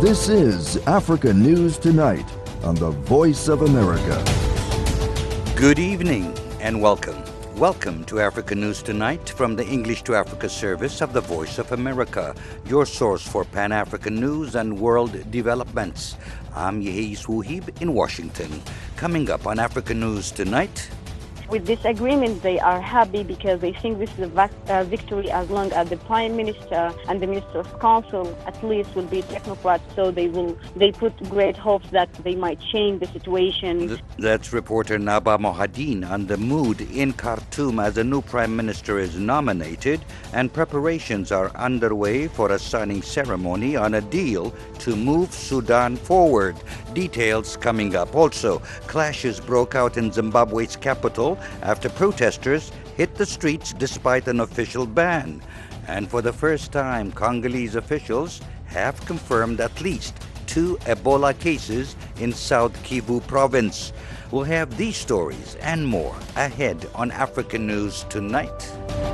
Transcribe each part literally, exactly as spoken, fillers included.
This is Africa News Tonight on the Voice of America. Good evening and welcome. Welcome to Africa News Tonight from the English to Africa service of the Voice of America, your source for Pan-African news and world developments. I'm Yehis Wuhib in Washington. Coming up on Africa News Tonight. With this agreement, they are happy because they think this is a vac- uh, victory as long as the Prime Minister and the Minister of Council at least will be technocrats, so they will they put great hopes that they might change the situation. Th- that's reporter Naba Mohadin on the mood in Khartoum as a new Prime Minister is nominated and preparations are underway for a signing ceremony on a deal to move Sudan forward. Details coming up. Also, clashes broke out in Zimbabwe's capital after protesters hit the streets despite an official ban. And for the first time, Congolese officials have confirmed at least two Ebola cases in South Kivu province. We'll have these stories and more ahead on Africa News Tonight.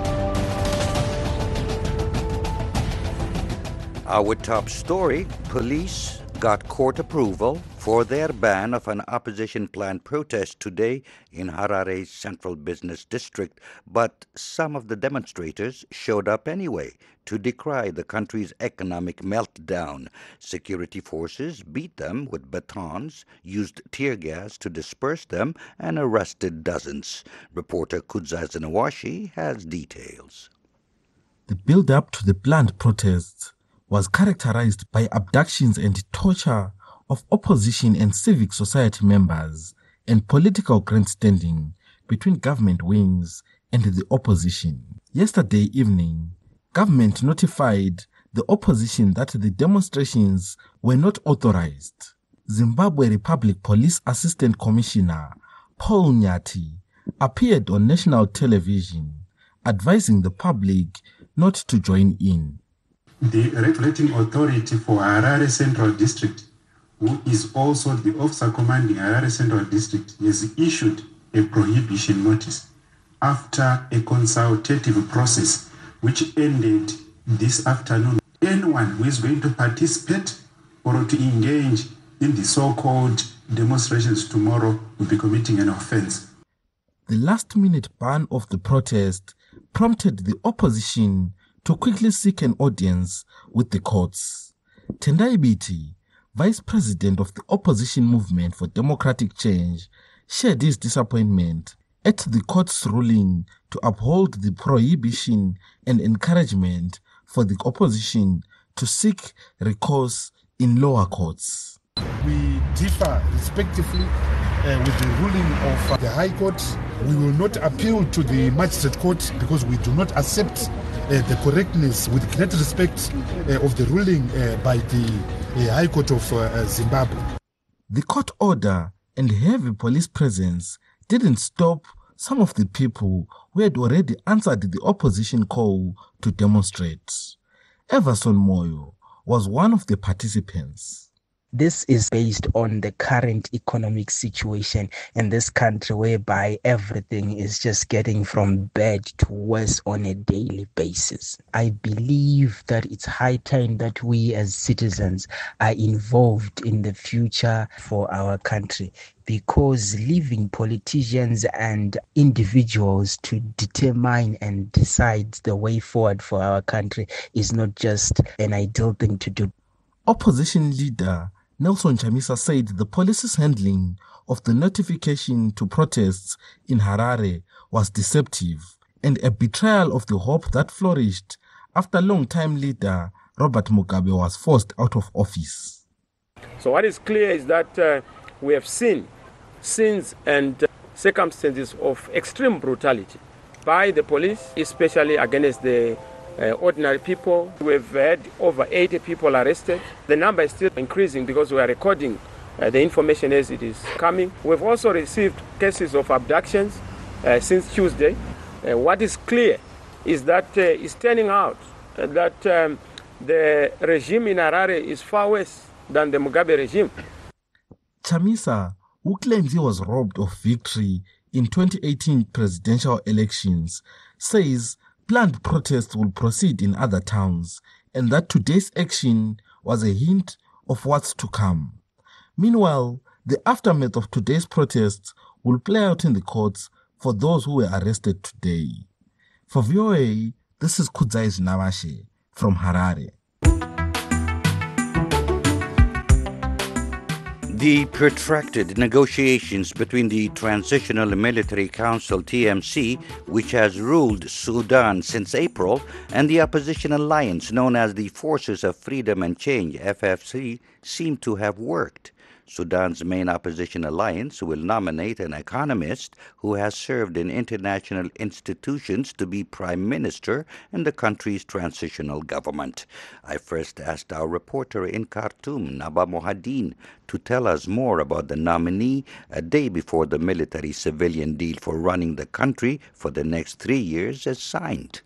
Our top story, police got court approval for their ban of an opposition-planned protest today in Harare's central business district, but some of the demonstrators showed up anyway to decry the country's economic meltdown. Security forces beat them with batons, used tear gas to disperse them, and arrested dozens. Reporter Kudza Zinawashi has details. The build-up to the planned protests was characterized by abductions and torture of opposition and civic society members and political grandstanding between government wings and the opposition. Yesterday evening, government notified the opposition that the demonstrations were not authorized. Zimbabwe Republic Police Assistant Commissioner Paul Nyati appeared on national television advising the public not to join in. The regulating authority for Harare Central District, who is also the officer commanding Harare Central District, has issued a prohibition notice after a consultative process which ended this afternoon. Anyone who is going to participate or to engage in the so-called demonstrations tomorrow will be committing an offense. The last-minute ban of the protest prompted the opposition to quickly seek an audience with the courts. Tendai Biti, Vice President of the Opposition Movement for Democratic Change, shared his disappointment at the court's ruling to uphold the prohibition and encouragement for the opposition to seek recourse in lower courts. We differ respectively uh, with the ruling of uh, the High Court. We will not appeal to the Magistrate Court because we do not accept uh, the correctness with great respect uh, of the ruling uh, by the uh, High Court of uh, Zimbabwe. The court order and heavy police presence didn't stop some of the people who had already answered the opposition call to demonstrate. Everson Moyo was one of the participants. This is based on the current economic situation in this country, whereby everything is just getting from bad to worse on a daily basis. I believe that it's high time that we as citizens are involved in the future for our country, because leaving politicians and individuals to determine and decide the way forward for our country is not just an ideal thing to do. Opposition leader Nelson Chamisa said the police's handling of the notification to protests in Harare was deceptive and a betrayal of the hope that flourished after long-time leader Robert Mugabe was forced out of office. So what is clear is that uh, we have seen scenes and uh, circumstances of extreme brutality by the police, especially against the Uh, ordinary people. We've had over eighty people arrested. The number is still increasing because we are recording uh, the information as it is coming. We've also received cases of abductions uh, since Tuesday. Uh, what is clear is that uh, it's turning out uh, that um, the regime in Harare is far worse than the Mugabe regime. Chamisa, who claims he was robbed of victory in twenty eighteen presidential elections, says planned protests will proceed in other towns and that today's action was a hint of what's to come. Meanwhile, the aftermath of today's protests will play out in the courts for those who were arrested today. For V O A, this is Kudzai Zinawashe from Harare. The protracted negotiations between the Transitional Military Council T M C, which has ruled Sudan since April, and the opposition alliance known as the Forces of Freedom and Change F F C seem to have worked. Sudan's main opposition alliance will nominate an economist who has served in international institutions to be prime minister in the country's transitional government. I first asked our reporter in Khartoum, Naba Mohadeen, to tell us more about the nominee a day before the military-civilian deal for running the country for the next three years is signed.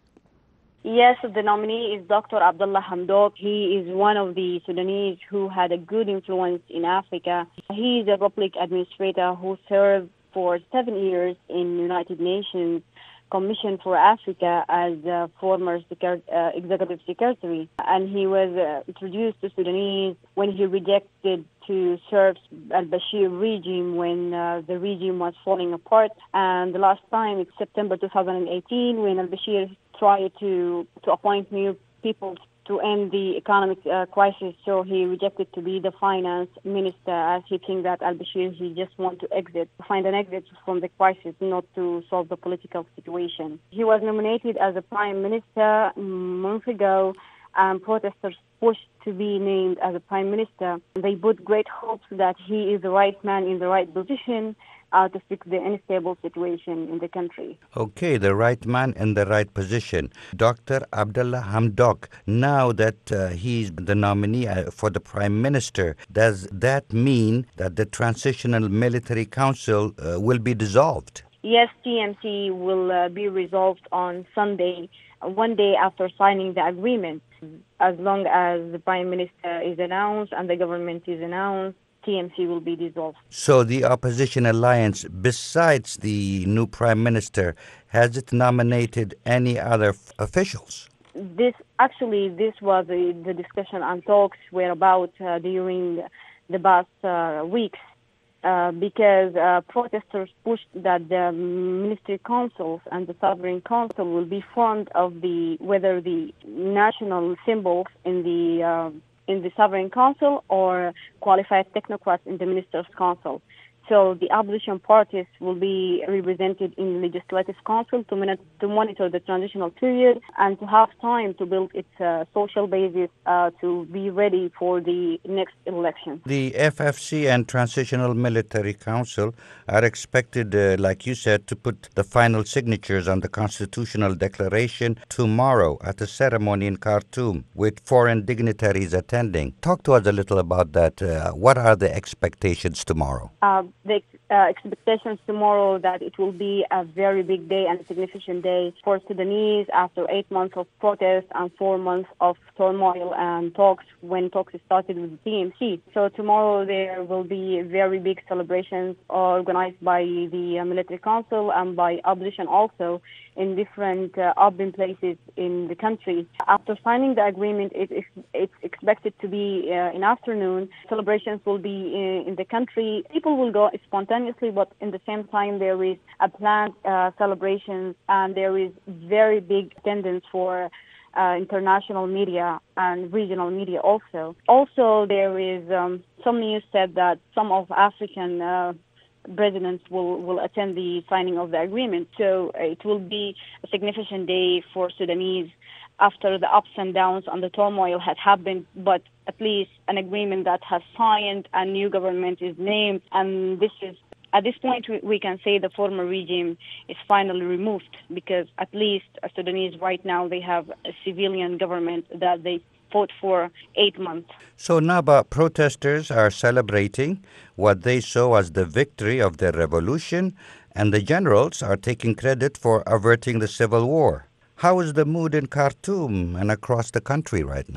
Yes, the nominee is Doctor Abdullah Hamdok. He is one of the Sudanese who had a good influence in Africa. He is a public administrator who served for seven years in United Nations Commission for Africa as a former secret, uh, executive secretary. And he was uh, introduced to Sudanese when he rejected to serve al-Bashir regime when uh, the regime was falling apart. And the last time, it's September two thousand eighteen, when al-Bashir tried to, to appoint new people to end the economic uh, crisis. So he rejected to be the finance minister, as he thinks that al-Bashir, he just want to exit, to find an exit from the crisis, not to solve the political situation. He was nominated as a prime minister a month ago, and protesters pushed to be named as a prime minister. They put great hopes that he is the right man in the right position Uh, to fix the unstable situation in the country. Okay, the right man in the right position. Doctor Abdullah Hamdok, now that uh, he's the nominee uh, for the prime minister, does that mean that the Transitional Military Council uh, will be dissolved? Yes, T M C will uh, be resolved on Sunday, one day after signing the agreement. As long as the prime minister is announced and the government is announced, T M C will be dissolved. So the opposition alliance, besides the new prime minister, has it nominated any other f- officials? This actually, this was uh, the discussion and talks were about uh, during the past uh, weeks, uh, because uh, protesters pushed that the ministry councils and the sovereign council will be formed of the whether the national symbols in the uh, in the Sovereign Council or qualified technocrats in the Ministers' Council. So the opposition parties will be represented in the Legislative Council to, min- to monitor the transitional period and to have time to build its uh, social basis uh, to be ready for the next election. The F F C and Transitional Military Council are expected, uh, like you said, to put the final signatures on the constitutional declaration tomorrow at a ceremony in Khartoum with foreign dignitaries attending. Talk to us a little about that. Uh, what are the expectations tomorrow? Uh, the uh, expectations tomorrow that it will be a very big day and a significant day for Sudanese after eight months of protest and four months of turmoil and talks when talks started with the T M C. So tomorrow there will be very big celebrations organized by the uh, military council and by opposition also in different uh, urban places in the country. After signing the agreement, it, it, it's expected to be uh, in afternoon. Celebrations will be in, in the country. People will go spontaneously, but in the same time there is a planned uh, celebrations and there is very big attendance for uh, international media and regional media also. Also, there is um, some news said that some of African uh, presidents will, will attend the signing of the agreement. So uh, it will be a significant day for Sudanese after the ups and downs and the turmoil had happened, but at least an agreement that has signed, a new government is named, and this is, at this point, we, we can say the former regime is finally removed, because at least uh, Sudanese right now, they have a civilian government that they fought for eight months. So, Naba, protesters are celebrating what they saw as the victory of their revolution, and the generals are taking credit for averting the civil war. How is the mood in Khartoum and across the country right now?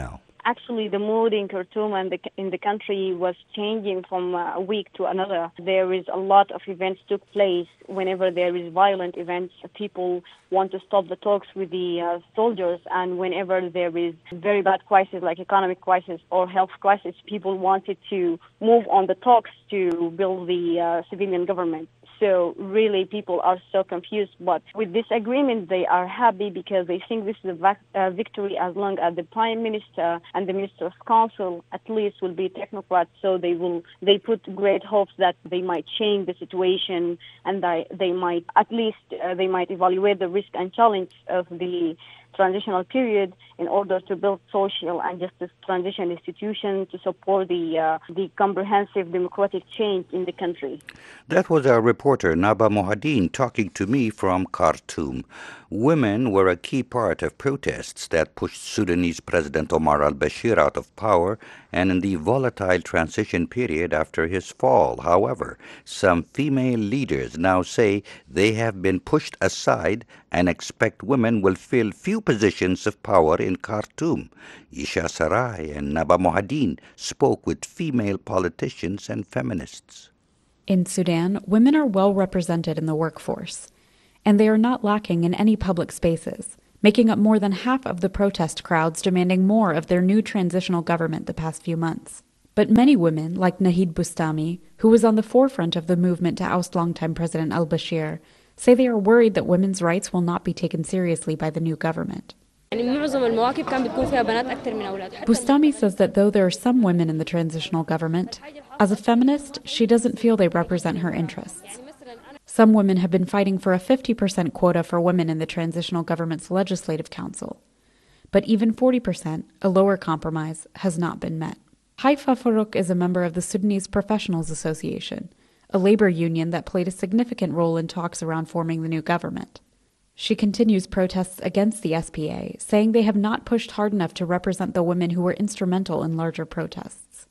Actually, the mood in Khartoum and the, in the country was changing from a week to another. There is a lot of events took place. Whenever there is violent events, people want to stop the talks with the uh, soldiers, and whenever there is very bad crisis like economic crisis or health crisis, people wanted to move on the talks to build the uh, civilian government. So really people are so confused. But with this agreement, they are happy because they think this is a vac- uh, victory as long as the Prime Minister and the Minister of Council at least will be technocrats. So they will they put great hopes that they might change the situation and they, they might at least uh, they might evaluate the risk and challenge of the transitional period in order to build social and justice transition institutions to support the uh, the comprehensive democratic change in the country. That was our reporter Naba Mohadeen talking to me from Khartoum. Women were a key part of protests that pushed Sudanese President Omar al-Bashir out of power and in the volatile transition period after his fall. However, some female leaders now say they have been pushed aside and expect women will fill few positions of power in Khartoum. Isha Sarai and Naba Mohadeen spoke with female politicians and feminists. In Sudan, women are well represented in the workforce, and they are not lacking in any public spaces, making up more than half of the protest crowds demanding more of their new transitional government the past few months. But many women, like Nahid Bustami, who was on the forefront of the movement to oust longtime President al-Bashir, say they are worried that women's rights will not be taken seriously by the new government. Bustami says that though there are some women in the transitional government, as a feminist, she doesn't feel they represent her interests. Some women have been fighting for a fifty percent quota for women in the transitional government's legislative council. But even forty percent, a lower compromise, has not been met. Haifa Farouk is a member of the Sudanese Professionals Association, a labor union that played a significant role in talks around forming the new government. She continues protests against the S P A, saying they have not pushed hard enough to represent the women who were instrumental in larger protests.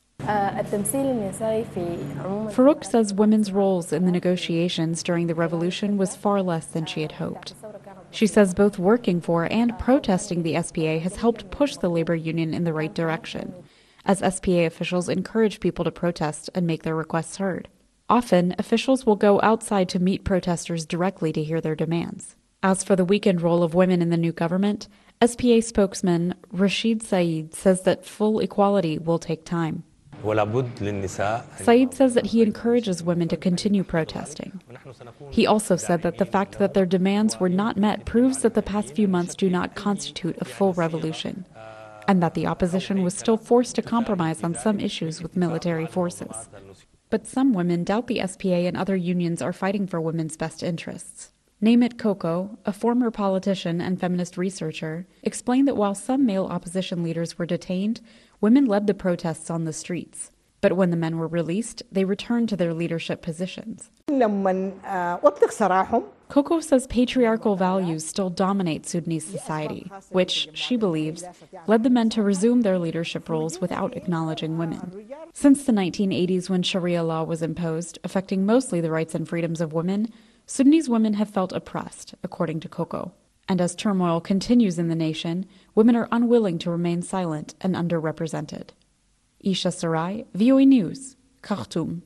Farouk says women's roles in the negotiations during the revolution was far less than she had hoped. She says both working for and protesting the S P A has helped push the labor union in the right direction, as S P A officials encourage people to protest and make their requests heard. Often, officials will go outside to meet protesters directly to hear their demands. As for the weakened role of women in the new government, S P A spokesman Rashid Said says that full equality will take time. Said says that he encourages women to continue protesting. He also said that the fact that their demands were not met proves that the past few months do not constitute a full revolution, and that the opposition was still forced to compromise on some issues with military forces. But some women doubt the S P A and other unions are fighting for women's best interests. Namit Koko, a former politician and feminist researcher, explained that while some male opposition leaders were detained, women led the protests on the streets. But when the men were released, they returned to their leadership positions. Koko says patriarchal values still dominate Sudanese society, which, she believes, led the men to resume their leadership roles without acknowledging women. Since the nineteen eighties, when Sharia law was imposed, affecting mostly the rights and freedoms of women, Sudanese women have felt oppressed, according to Koko. And as turmoil continues in the nation, women are unwilling to remain silent and underrepresented. Isha Sarai, V O A News, Khartoum.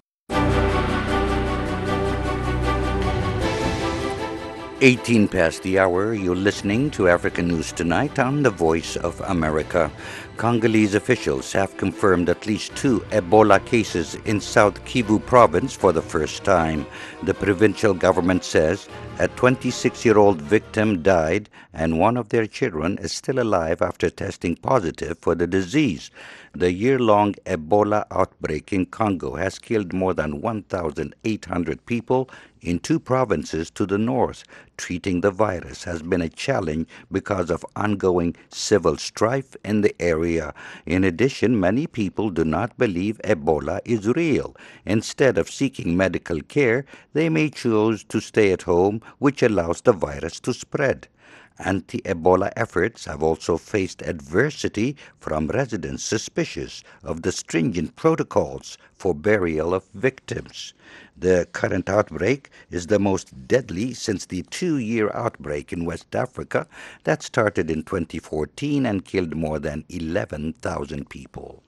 eighteen past the hour, you're listening to African News Tonight on the Voice of America. Congolese officials have confirmed at least two Ebola cases in South Kivu province for the first time. The provincial government says a twenty-six-year-old victim died and one of their children is still alive after testing positive for the disease. The year-long Ebola outbreak in Congo has killed more than one thousand eight hundred people in two provinces to the north. Treating the virus has been a challenge because of ongoing civil strife in the area. In addition, many people do not believe Ebola is real. Instead of seeking medical care, they may choose to stay at home, which allows the virus to spread. Anti-Ebola efforts have also faced adversity from residents suspicious of the stringent protocols for burial of victims. The current outbreak is the most deadly since the two-year outbreak in West Africa that started in twenty fourteen and killed more than eleven thousand people.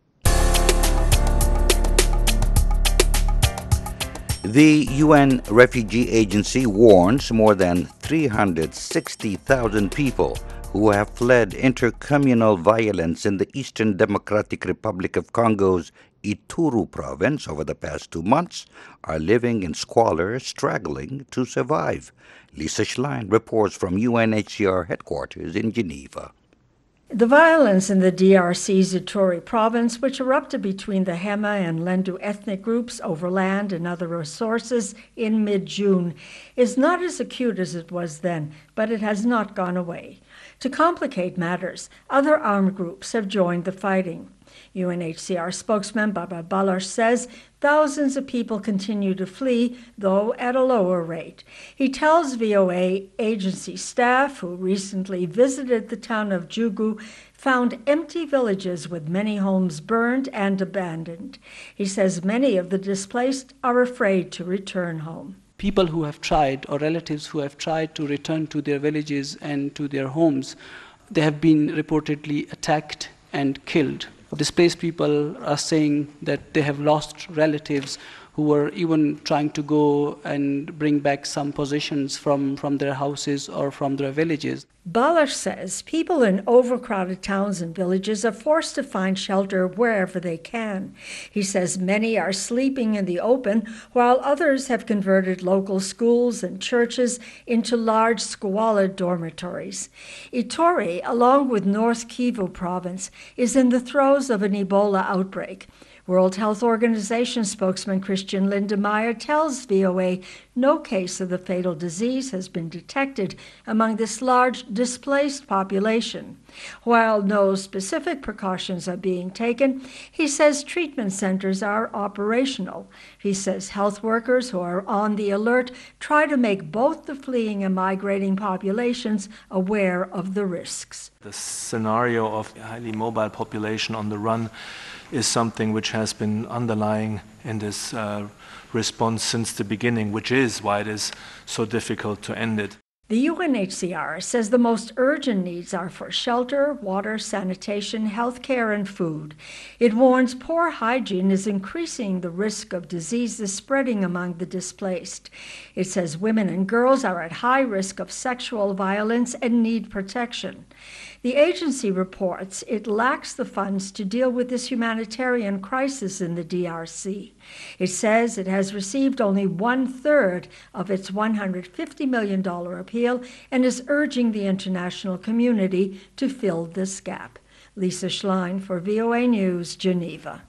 The U N Refugee Agency warns more than three hundred sixty thousand people who have fled intercommunal violence in the Eastern Democratic Republic of Congo's Ituri province over the past two months are living in squalor, struggling to survive. Lisa Schlein reports from U N H C R headquarters in Geneva. The violence in the D R C's Ituri province, which erupted between the Hema and Lendu ethnic groups over land and other resources in mid-June, is not as acute as it was then, but it has not gone away. To complicate matters, other armed groups have joined the fighting. U N H C R spokesman Barbara Baloch says thousands of people continue to flee, though at a lower rate. He tells V O A agency staff who recently visited the town of Jugu found empty villages with many homes burned and abandoned. He says many of the displaced are afraid to return home. People who have tried, or relatives who have tried to return to their villages and to their homes, they have been reportedly attacked and killed. Displaced people are saying that they have lost relatives who were even trying to go and bring back some possessions from, from their houses or from their villages. Baloch says people in overcrowded towns and villages are forced to find shelter wherever they can. He says many are sleeping in the open, while others have converted local schools and churches into large squalid dormitories. Ituri, along with North Kivu province, is in the throes of an Ebola outbreak. World Health Organization spokesman Christian Lindemeyer tells V O A no case of the fatal disease has been detected among this large displaced population. While no specific precautions are being taken, he says treatment centers are operational. He says health workers who are on the alert try to make both the fleeing and migrating populations aware of the risks. The scenario of a highly mobile population on the run is something which has been underlying in this uh, response since the beginning, which is why it is so difficult to end it. The U N H C R says the most urgent needs are for shelter, water, sanitation, health care, and food. It warns poor hygiene is increasing the risk of diseases spreading among the displaced. It says women and girls are at high risk of sexual violence and need protection. The agency reports it lacks the funds to deal with this humanitarian crisis in the D R C. It says it has received only one-third of its one hundred fifty million dollars appeal and is urging the international community to fill this gap. Lisa Schlein for V O A News, Geneva.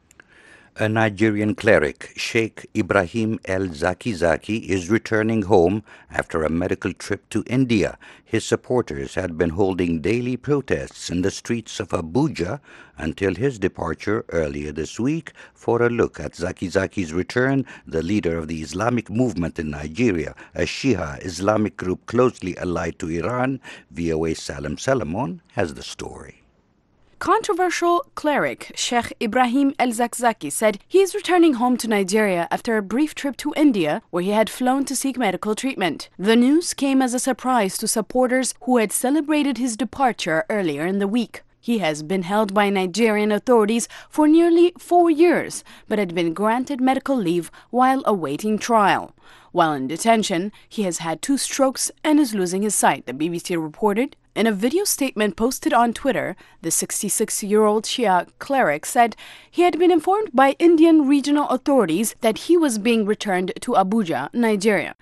A Nigerian cleric, Sheikh Ibrahim El Zakizaki, is returning home after a medical trip to India. His supporters had been holding daily protests in the streets of Abuja until his departure earlier this week. For a look at Zakizaki's return, the leader of the Islamic movement in Nigeria, a Shia Islamic group closely allied to Iran, V O A's Salam Salamon, has the story. Controversial cleric Sheikh Ibrahim El Zakzaki said he is returning home to Nigeria after a brief trip to India, where he had flown to seek medical treatment. The news came as a surprise to supporters who had celebrated his departure earlier in the week. He has been held by Nigerian authorities for nearly four years, but had been granted medical leave while awaiting trial. While in detention, he has had two strokes and is losing his sight, the B B C reported. In a video statement posted on Twitter, the sixty-six-year-old Shia cleric said he had been informed by Indian regional authorities that he was being returned to Abuja, Nigeria.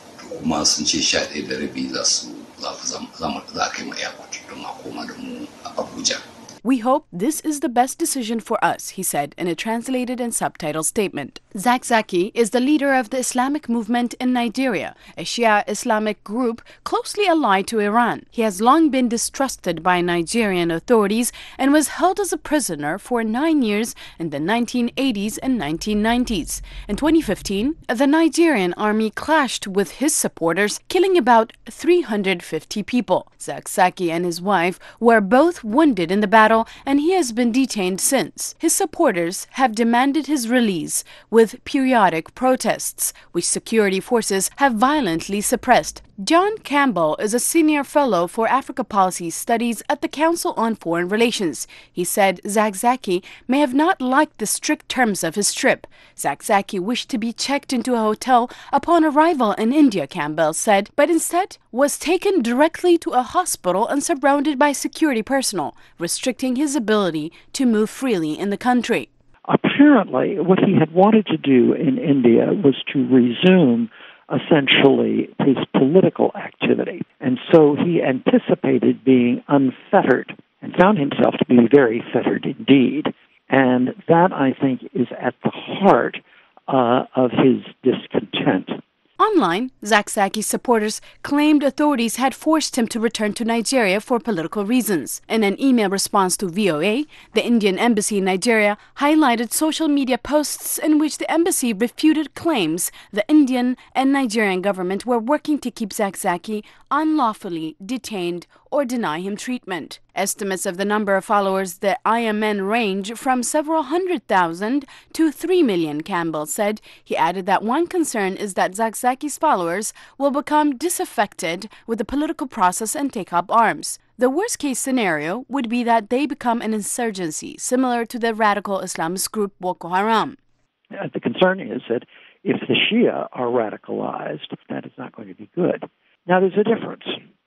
"We hope this is the best decision for us," he said in a translated and subtitled statement. Zakzaki is the leader of the Islamic movement in Nigeria, a Shia Islamic group closely allied to Iran. He has long been distrusted by Nigerian authorities and was held as a prisoner for nine years in the nineteen eighties and nineteen nineties. In twenty fifteen, the Nigerian army clashed with his supporters, killing about three hundred fifty people. Zakzaki and his wife were both wounded in the battle, and he has been detained since. His supporters have demanded his release with periodic protests, which security forces have violently suppressed. John Campbell is a senior fellow for Africa Policy Studies at the Council on Foreign Relations. He said Zakzaki may have not liked the strict terms of his trip. Zakzaki wished to be checked into a hotel upon arrival in India, Campbell said, but instead was taken directly to a hospital and surrounded by security personnel, restricting his ability to move freely in the country. Apparently, what he had wanted to do in India was to resume essentially his political activity. And so he anticipated being unfettered and found himself to be very fettered indeed. And that, I think, is at the heart uh, of his discontent. Online, Zakzaki's supporters claimed authorities had forced him to return to Nigeria for political reasons. In an email response to V O A, the Indian embassy in Nigeria highlighted social media posts in which the embassy refuted claims the Indian and Nigerian government were working to keep Zakzaki unlawfully detained or deny him treatment. Estimates of the number of followers the I M N range from several hundred thousand to three million, Campbell said. He added that one concern is that Zakzaki's followers will become disaffected with the political process and take up arms. The worst-case scenario would be that they become an insurgency, similar to the radical Islamist group Boko Haram. The concern is that if the Shia are radicalized, that is not going to be good. Now, there's a difference.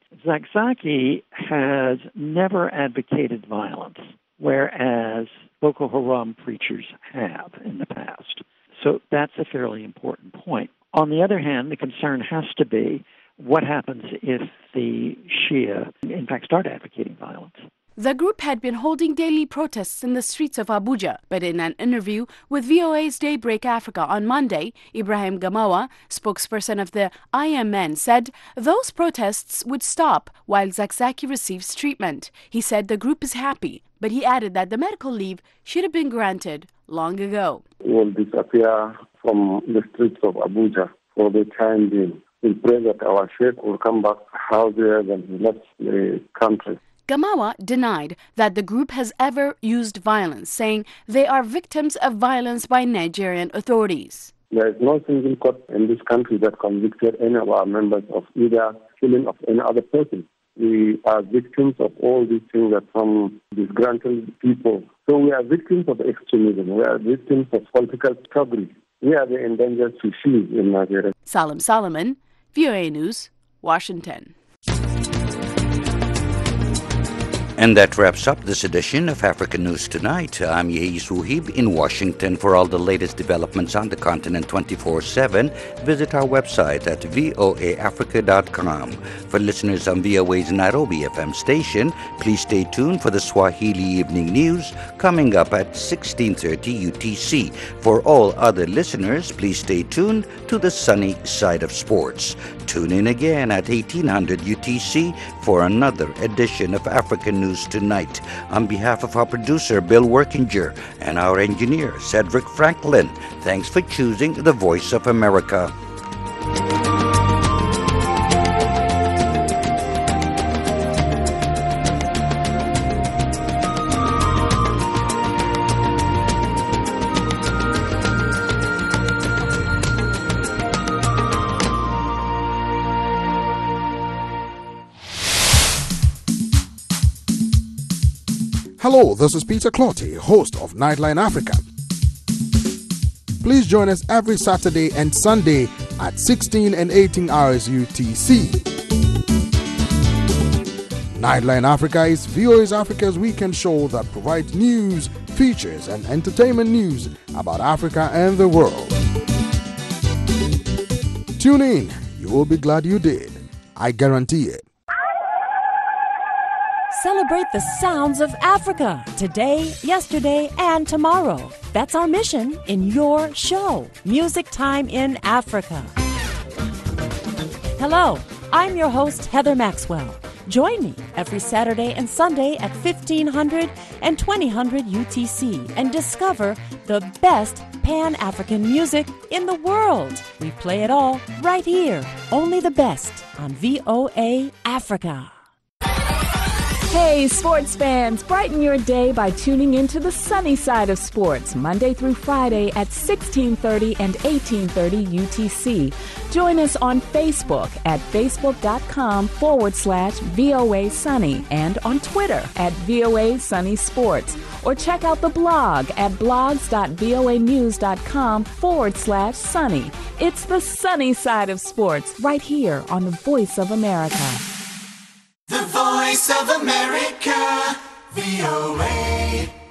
Zakzaki has never advocated violence, whereas Boko Haram preachers have in the past. So that's a fairly important point. On the other hand, the concern has to be what happens if the Shia, in fact, start advocating violence. The group had been holding daily protests in the streets of Abuja, but in an interview with V O A's Daybreak Africa on Monday, Ibrahim Gamawa, spokesperson of the I M N, said those protests would stop while Zakzaki receives treatment. He said the group is happy, but he added that the medical leave should have been granted long ago. We will disappear from the streets of Abuja for the time being. We pray that our sheikh will come back healthier than he left the country. Gamawa denied that the group has ever used violence, saying they are victims of violence by Nigerian authorities. There is no single court in this country that convicted any of our members of either killing of any other person. We are victims of all these things that some disgruntled people. So we are victims of extremism. We are victims of political struggle. We are the endangered species in Nigeria. Salim Solomon, V O A News, Washington. And that wraps up this edition of African News Tonight. I'm Yehis Wuhib in Washington. For all the latest developments on the continent twenty-four seven, visit our website at voa africa dot com. For listeners on V O A's Nairobi F M station, please stay tuned for the Swahili Evening News coming up at sixteen thirty U T C. For all other listeners, please stay tuned to the sunny side of sports. Tune in again at eighteen hundred U T C for another edition of African News Tonight. On behalf of our producer, Bill Workinger, and our engineer, Cedric Franklin, thanks for choosing the Voice of America. Hello, this is Peter Clotty, host of Nightline Africa. Please join us every Saturday and Sunday at sixteen and eighteen hours U T C. Nightline Africa is V O A's Africa's weekend show that provides news, features, and entertainment news about Africa and the world. Tune in, you will be glad you did. I guarantee it. Celebrate the sounds of Africa today, yesterday, and tomorrow. That's our mission in your show, Music Time in Africa. Hello, I'm your host, Heather Maxwell. Join me every Saturday and Sunday at fifteen hundred and twenty hundred U T C and discover the best Pan-African music in the world. We play it all right here, only the best on V O A Africa. Hey, sports fans, brighten your day by tuning into the sunny side of sports, Monday through Friday at sixteen thirty and eighteen thirty U T C. Join us on Facebook at facebook.com forward slash VOA Sunny and on Twitter at VOA Sunny Sports. Or check out the blog at blogs.voanews.com forward slash sunny. It's the sunny side of sports right here on the Voice of America. The Voice of America, V O A.